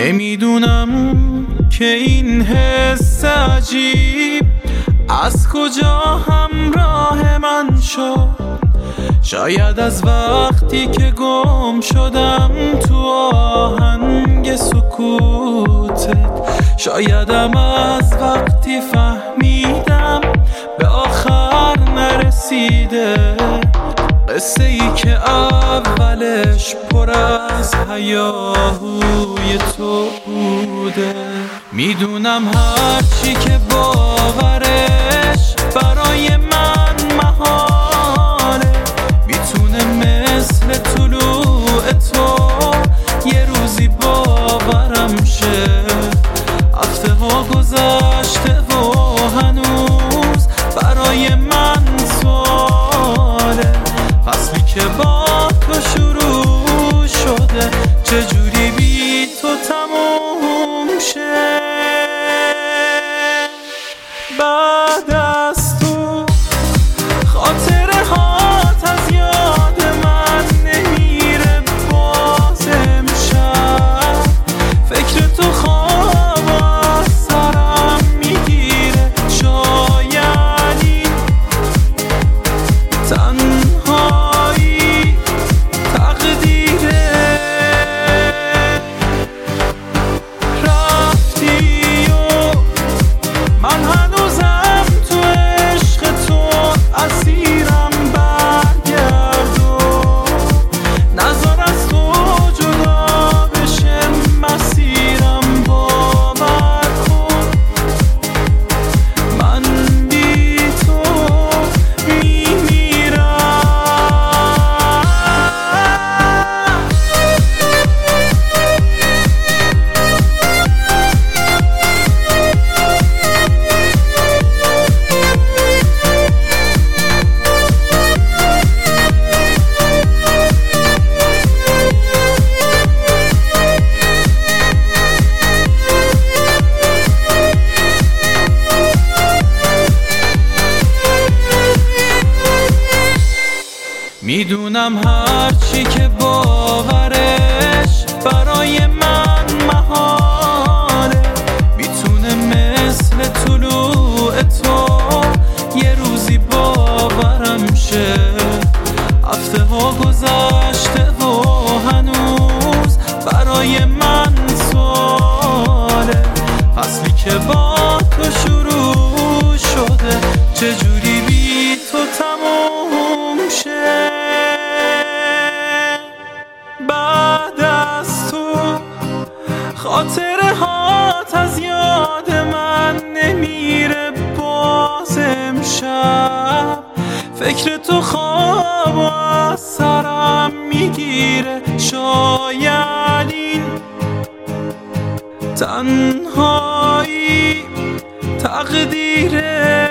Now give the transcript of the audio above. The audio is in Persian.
نمیدونم که این حس عجیب از کجا همراه من شد. شاید از وقتی که گم شدم تو آهنگ سکوتت، شایدم از وقتی فهمیدم به آخر نرسیده، قصه ای که اولش پر از هیاهوی تو بوده. میدونم هرچی که باورش برای من محاله، میتونه مثل طلوع تو یه روزی باورم شه. هفته ها گذشته و هنوز برای من سواله، فصلی که با تو شروع شده چجوری بی تو تموم شه. بعد از تو خاطره هات از یاد من نمیره، باز امشب فکر تو خواب از سرم میگیره. شاید این تنهایی تقدیره، رفتی و من هنوزم تو عشق تو اسیرم. برگرد و نذار از تو جدا بشه مسیرم. باور کن من بی تو میمیرم. میدونم هرچی که باورش برای من محاله، میتونه مثل طلوع تو یه روزی باورم شه. هفته ها گذشته و هنوز برای من سواله، فصلی که با تو شروع شده چجوری بی تو تموم شه. بعد از تو خاطره هات از یاد من نمیره، باز امشب فکر تو خواب از سرم میگیره. شاید این تنهایی تقدیره.